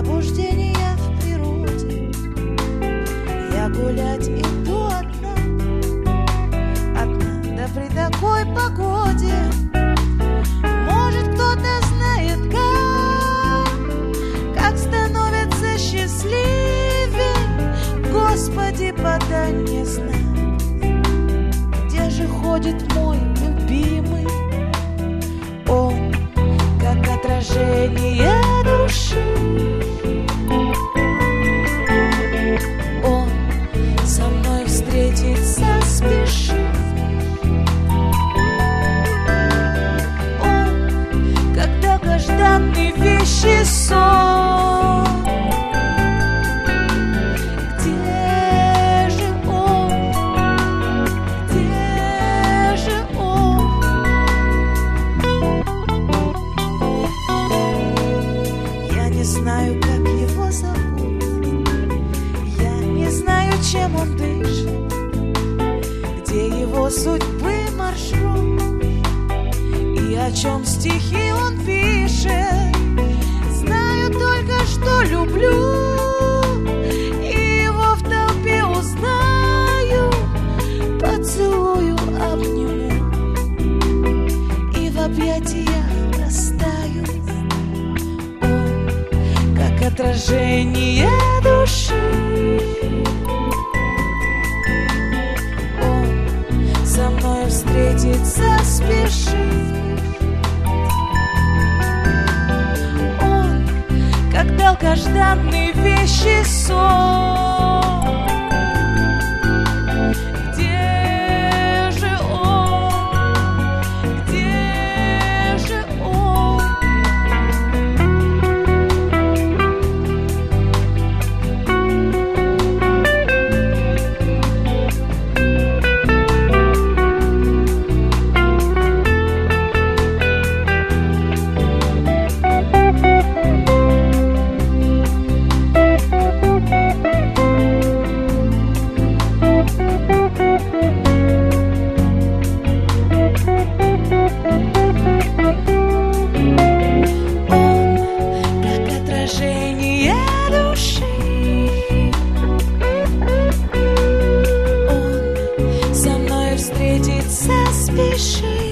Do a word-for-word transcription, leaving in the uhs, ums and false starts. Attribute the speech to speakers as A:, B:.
A: пробуждения в природе. Я гулять иду одна, одна, да при такой погоде. Может, кто-то знает, как, как становится счастливей. Господи, подай мне знать, где же ходит мой любимый. Он, как отражение души, он со мной встретиться спешит. Он, как долгожданный вещий сон. Где же он? Где же он? Я не знаю, как его зовут, я не знаю, чем он дышит, где его судьбы маршрут и о чем стихи он пишет. Знаю только, что люблю, и его в толпе узнаю, поцелую, обниму и в объятиях растаю. Он, как отражение души, он со мной встретиться спешит. Он, как долгожданный вещий сон. Где же он? Где же он? Встретиться спешит.